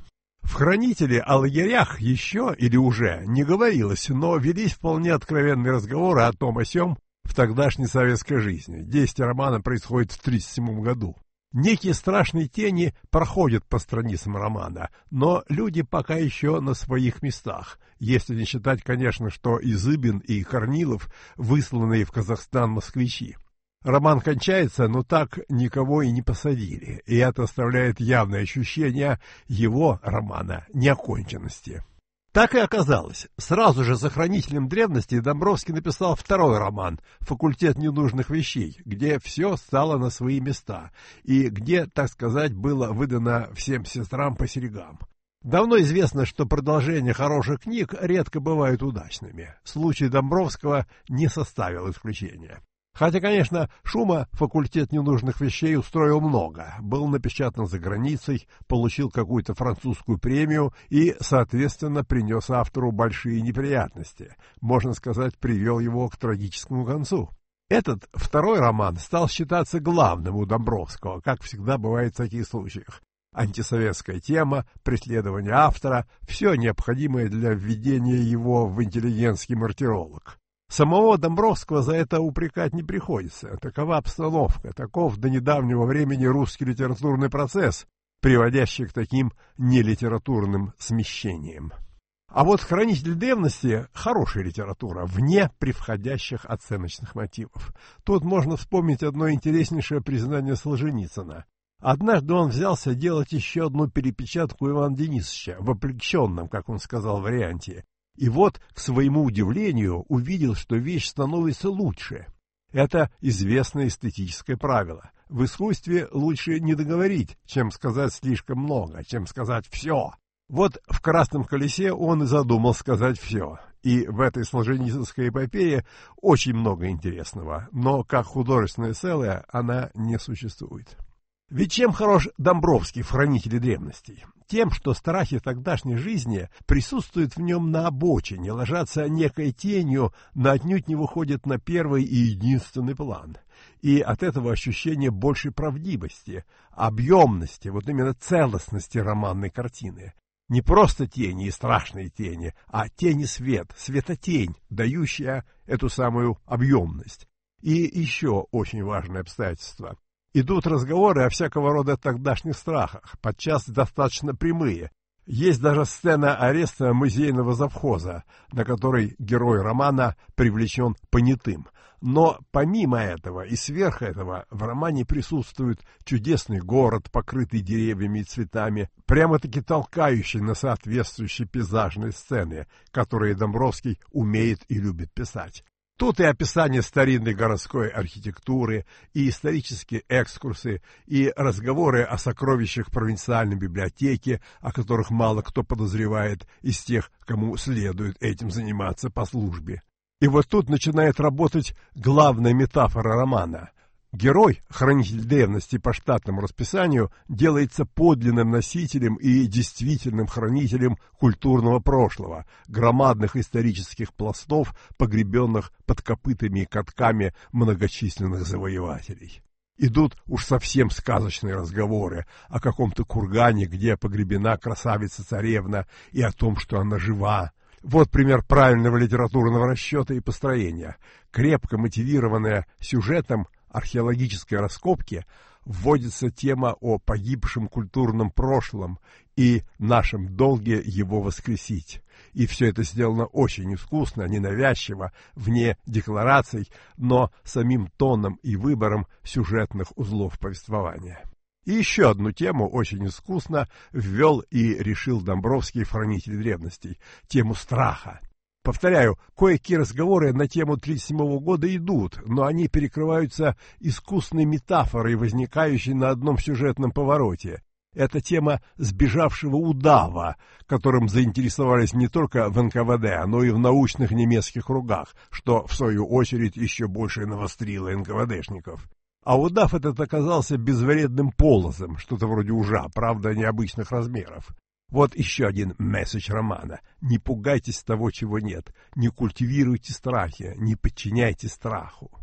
В «Хранителе» о лагерях еще или уже не говорилось, но велись вполне откровенные разговоры о том о сём в тогдашней советской жизни. Действие романа происходит в тысяча девятьсот тридцать седьмом году. Некие страшные тени проходят по страницам романа, но люди пока еще на своих местах, если не считать, конечно, что Изыбин и Корнилов высланные в Казахстан москвичи. Роман кончается, но так никого и не посадили, и это оставляет явное ощущение его, романа, неоконченности. Так и оказалось. Сразу же за «Хранителем древности» Домбровский написал второй роман «Факультет ненужных вещей», где все стало на свои места, и где, так сказать, было выдано всем сестрам по серьгам. Давно известно, что продолжения хороших книг редко бывают удачными. Случай Домбровского не составил исключения. Хотя, конечно, шума «Факультет ненужных вещей» устроил много. Был напечатан за границей, получил какую-то французскую премию и, соответственно, принес автору большие неприятности. Можно сказать, привел его к трагическому концу. Этот второй роман стал считаться главным у Домбровского, как всегда бывает в таких случаях. Антисоветская тема, преследование автора – все необходимое для введения его в интеллигентский мартиролог. Самого Домбровского за это упрекать не приходится. Такова обстановка, таков до недавнего времени русский литературный процесс, приводящий к таким нелитературным смещениям. А вот «Хранитель древности» — хорошая литература, вне превходящих оценочных мотивов. Тут можно вспомнить одно интереснейшее признание Солженицына. Однажды он взялся делать еще одну перепечатку Ивана Денисовича в облегченном, как он сказал, варианте. И вот, к своему удивлению, увидел, что вещь становится лучше. Это известное эстетическое правило. В искусстве лучше не договорить, чем сказать слишком много, чем сказать все. Вот в «Красном колесе» он и задумал сказать все. И в этой солженицынской эпопее очень много интересного, но как художественное целое она не существует. Ведь чем хорош Домбровский в «Хранителе древностей»? Тем, что страхи тогдашней жизни присутствуют в нем на обочине, ложатся некой тенью, но отнюдь не выходят на первый и единственный план. И от этого ощущение большей правдивости, объемности, вот именно целостности романной картины. Не просто тени и страшные тени, а тень-свет, светотень, дающая эту самую объемность. И еще очень важное обстоятельство. Идут разговоры о всякого рода тогдашних страхах, подчас достаточно прямые. Есть даже сцена ареста музейного завхоза, на которой герой романа привлечен понятым. Но помимо этого и сверх этого в романе присутствует чудесный город, покрытый деревьями и цветами, прямо-таки толкающий на соответствующие пейзажные сцены, которые Домбровский умеет и любит писать. Тут и описание старинной городской архитектуры, и исторические экскурсы, и разговоры о сокровищах провинциальной библиотеки, о которых мало кто подозревает из тех, кому следует этим заниматься по службе. И вот тут начинает работать главная метафора романа. Герой, хранитель древности по штатному расписанию, делается подлинным носителем и действительным хранителем культурного прошлого, громадных исторических пластов, погребенных под копытами и катками многочисленных завоевателей. Идут уж совсем сказочные разговоры о каком-то кургане, где погребена красавица-царевна, и о том, что она жива. Вот пример правильного литературного расчета и построения. Крепко мотивированная сюжетом археологической раскопки вводится тема о погибшем культурном прошлом и нашем долге его воскресить. И все это сделано очень искусно, ненавязчиво, вне деклараций, но самим тоном и выбором сюжетных узлов повествования. И еще одну тему очень искусно ввел и решил Домбровский в «Хранителе древностей» — тему страха. Повторяю, кое-какие разговоры на тему тридцать седьмого года идут, но они перекрываются искусной метафорой, возникающей на одном сюжетном повороте. Это тема сбежавшего удава, которым заинтересовались не только в эн ка вэ дэ, но и в научных немецких кругах, что, в свою очередь, еще больше навострило эн ка вэ дэшников. А удав этот оказался безвредным полозом, что-то вроде ужа, правда, необычных размеров. Вот еще один месседж романа. Не пугайтесь того, чего нет. Не культивируйте страхи, не подчиняйте страху.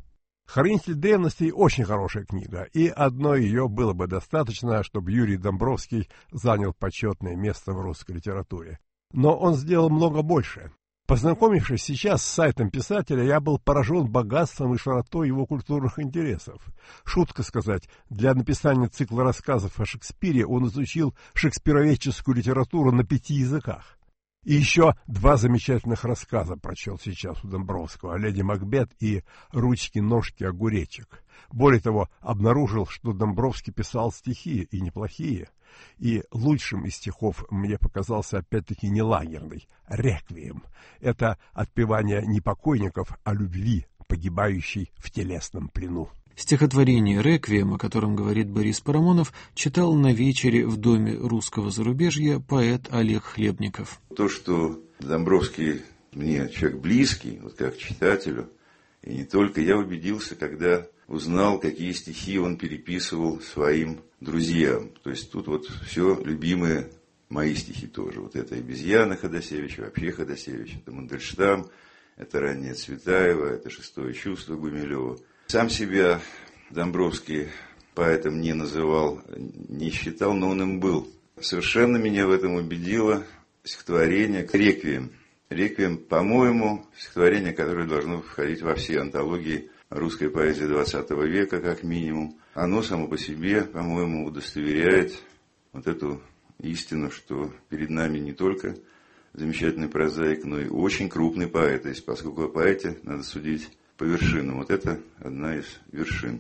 «Хранитель древностей» очень хорошая книга, и одной ее было бы достаточно, чтобы Юрий Домбровский занял почетное место в русской литературе. Но он сделал много больше. Познакомившись сейчас с сайтом писателя, я был поражен богатством и широтой его культурных интересов. Шутка сказать, для написания цикла рассказов о Шекспире он изучил шекспироведческую литературу на пяти языках. И еще два замечательных рассказа прочел сейчас у Домбровского: «Леди Макбет» и «Ручки-ножки огуречек». Более того, обнаружил, что Домбровский писал стихи, и неплохие. И лучшим из стихов мне показался опять-таки не лагерный, «Реквием». Это отпевание не покойников, а любви, погибающей в телесном плену. Стихотворение «Реквием», о котором говорит Борис Парамонов, читал на вечере в Доме русского зарубежья поэт Олег Хлебников. То, что Домбровский мне человек близкий, вот как читателю, и не только, я убедился, когда узнал, какие стихи он переписывал своим друзьям. То есть тут вот все любимые мои стихи тоже. Вот это «Обезьяна» Ходосевича, вообще Ходосевич, это Мандельштам, это «Ранняя Цветаева», это «Шестое чувство» Гумилева. Сам себя Домбровский поэтом не называл, не считал, но он им был. Совершенно меня в этом убедило стихотворение «Реквием». «Реквием», по-моему, стихотворение, которое должно входить во все антологии русской поэзии двадцатого века, как минимум. Оно само по себе, по-моему, удостоверяет вот эту истину, что перед нами не только замечательный прозаик, но и очень крупный поэт. То есть, поскольку о поэте надо судить по вершинам. Вот это одна из вершин.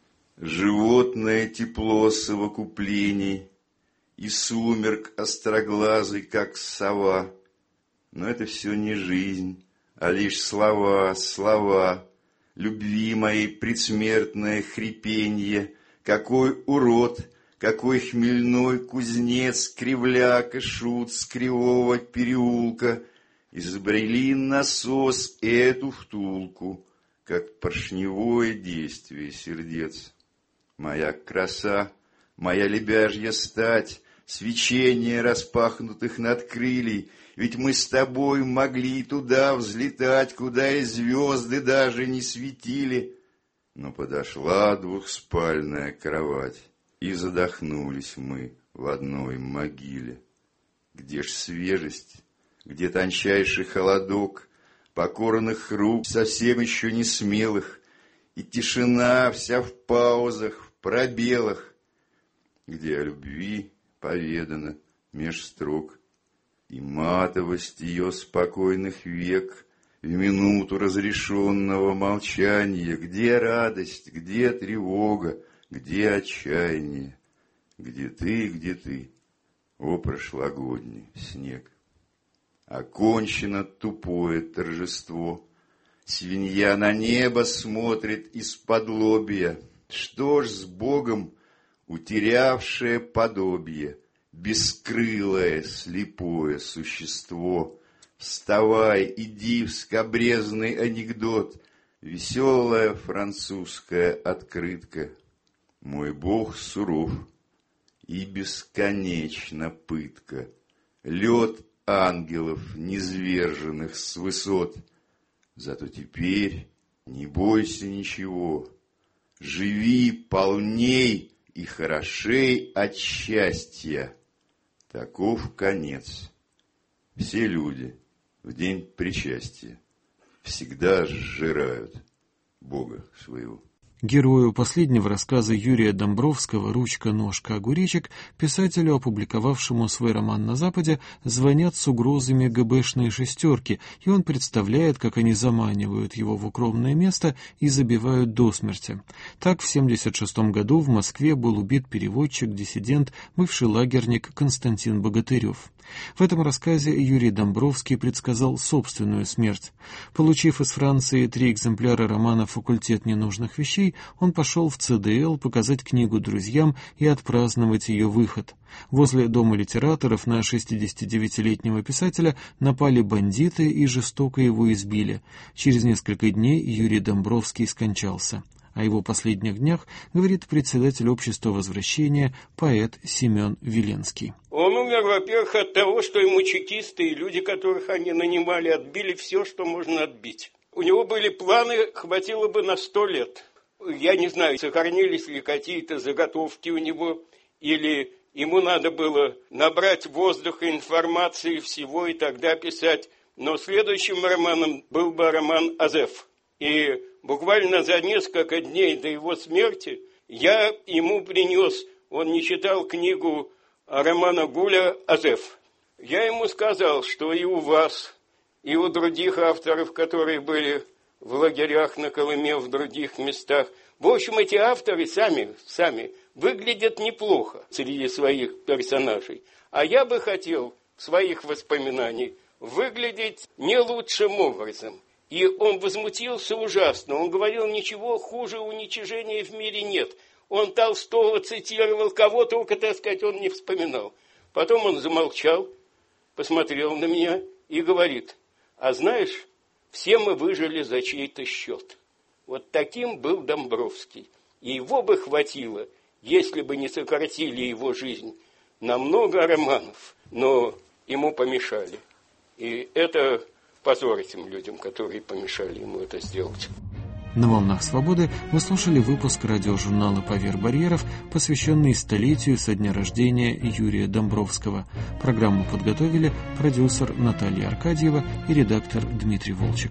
Животное тепло совокуплений и сумерк остроглазый, как сова. Но это все не жизнь, а лишь слова, слова. Любви моей предсмертное хрипенье. Какой урод, какой хмельной кузнец, кривляк и шут с кривого переулка изобрели насос эту втулку, как поршневое действие сердец. Моя краса, моя лебяжья стать, свечение распахнутых надкрылий, ведь мы с тобой могли туда взлетать, куда и звезды даже не светили. Но подошла двухспальная кровать, и задохнулись мы в одной могиле. Где ж свежесть, где тончайший холодок покорных рук, совсем еще не смелых, и тишина вся в паузах, в пробелах, где о любви поведано меж строк, и матовость ее спокойных век в минуту разрешенного молчания, где радость, где тревога, где отчаяние, где ты, где ты, о прошлогодний снег. Окончено тупое торжество. Свинья на небо смотрит из-под лобья. Что ж с Богом, утерявшее подобие, бескрылое слепое существо? Вставай, иди в скабрезный анекдот, веселая французская открытка. Мой Бог суров, и бесконечна пытка. Лед ангелов, низверженных с высот. Зато теперь не бойся ничего. Живи полней и хорошей от счастья. Таков конец. Все люди в день причастия всегда сжирают Бога своего. Герою последнего рассказа Юрия Домбровского «Ручка-ножка огуречек», писателю, опубликовавшему свой роман на Западе, звонят с угрозами ГБшные шестерки, и он представляет, как они заманивают его в укромное место и забивают до смерти. Так в семьдесят шестом году в Москве был убит переводчик, диссидент, бывший лагерник Константин Богатырев. В этом рассказе Юрий Домбровский предсказал собственную смерть. Получив из Франции три экземпляра романа «Факультет ненужных вещей», он пошел в ЦДЛ показать книгу друзьям и отпраздновать ее выход. Возле дома литераторов на шестидесятидевятилетнего писателя напали бандиты и жестоко его избили. Через несколько дней Юрий Домбровский скончался. О его последних днях говорит председатель общества возвращения, поэт Семен Веленский. Он умер, во-первых, от того, что ему чекисты и люди, которых они нанимали, отбили все, что можно отбить. У него были планы, хватило бы на сто лет. Я не знаю, сохранились ли какие-то заготовки у него, или ему надо было набрать воздуха, информации, всего и тогда писать. Но следующим романом был бы роман «Азеф». И буквально за несколько дней до его смерти я ему принес, он не читал книгу романа Гуля «Азеф». Я ему сказал, что и у вас, и у других авторов, которые были в лагерях на Колыме, в других местах, в общем, эти авторы сами, сами выглядят неплохо среди своих персонажей. А я бы хотел в своих воспоминаниях выглядеть не лучшим образом. И он возмутился ужасно. Он говорил, ничего хуже уничижения в мире нет. Он Толстого цитировал, кого только, так сказать, он не вспоминал. Потом он замолчал, посмотрел на меня и говорит, а знаешь, все мы выжили за чей-то счет. Вот таким был Домбровский. И его бы хватило, если бы не сократили его жизнь, на много романов, но ему помешали. И это позор этим людям, которые помешали ему это сделать. На «Волнах свободы» вы слушали выпуск радиожурнала «Поверх барьеров», посвященный столетию со дня рождения Юрия Домбровского. Программу подготовили продюсер Наталья Аркадьева и редактор Дмитрий Волчек.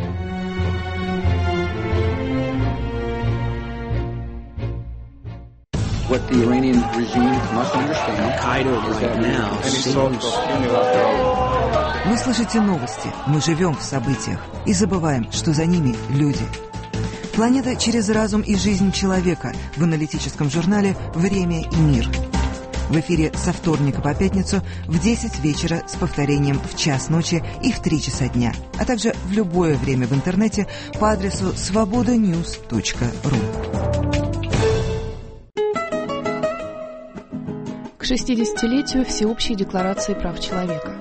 What the Iranian regime must understand, Qaeda right now seems... Вы слышите новости, мы живем в событиях и забываем, что за ними люди. Планета через разум и жизнь человека в аналитическом журнале «Время и мир». В эфире со вторника по пятницу в десять вечера с повторением в час ночи и в три часа дня, а также в любое время в интернете по адресу свобода ньюс точка ру. К шестидесятилетию Всеобщей декларации прав человека.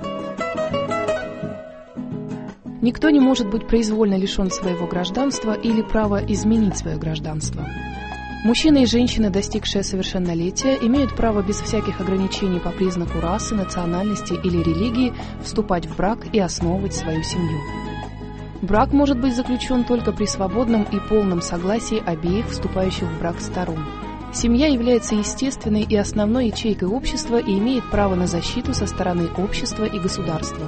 Никто не может быть произвольно лишен своего гражданства или права изменить свое гражданство. Мужчины и женщины, достигшие совершеннолетия, имеют право без всяких ограничений по признаку расы, национальности или религии вступать в брак и основывать свою семью. Брак может быть заключен только при свободном и полном согласии обеих вступающих в брак сторон. Семья является естественной и основной ячейкой общества и имеет право на защиту со стороны общества и государства.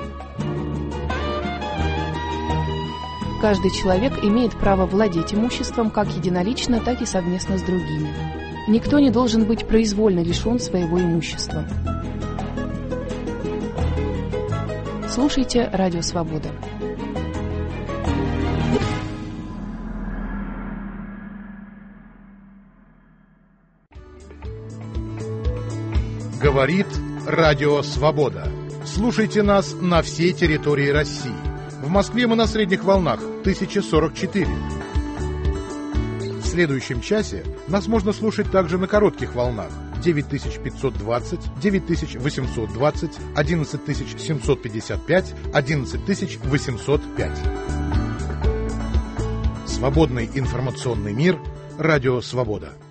Каждый человек имеет право владеть имуществом как единолично, так и совместно с другими. Никто не должен быть произвольно лишен своего имущества. Слушайте «Радио Свобода». Говорит Радио Свобода. Слушайте нас на всей территории России. В Москве мы на средних волнах тысяча сорок четыре. В следующем часе нас можно слушать также на коротких волнах девять тысяч пятьсот двадцать, девять тысяч восемьсот двадцать, одиннадцать тысяч семьсот пятьдесят пять, одиннадцать тысяч восемьсот пять. Свободный информационный мир. Радио Свобода.